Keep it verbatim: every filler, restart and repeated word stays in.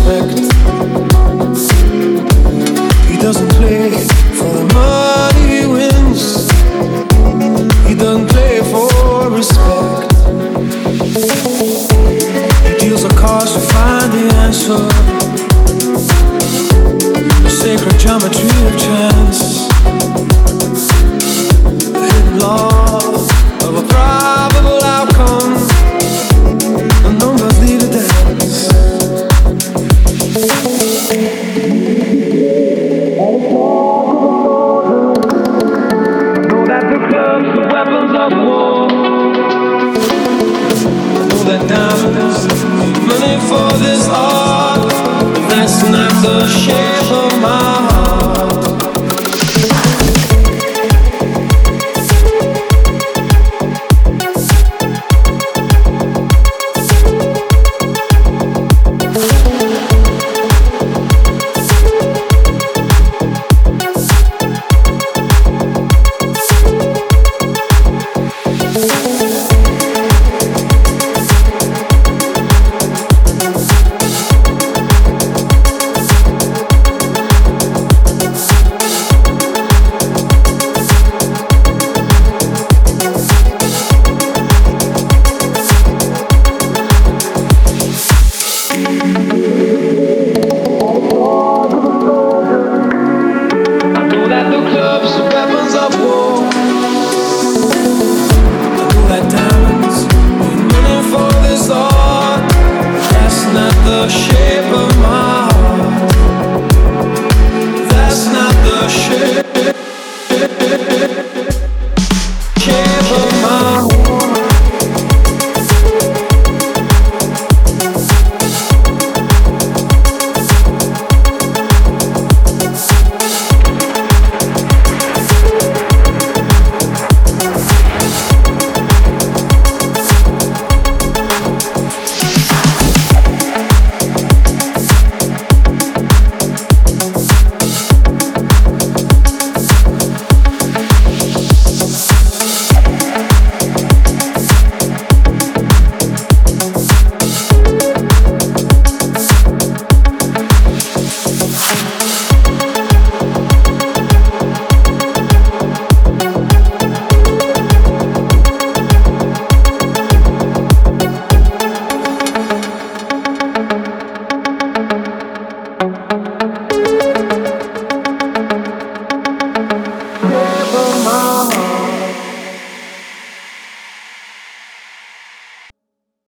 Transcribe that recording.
respect. He doesn't play for the money he wins. He doesn't play for respect. He deals the cards to find the answer. The sacred geometry of chance. The hidden law of a probable outcome. The numbers lead a dance. Know that the clubs are weapons of war. Know that diamonds, money for this art. That's not the shape.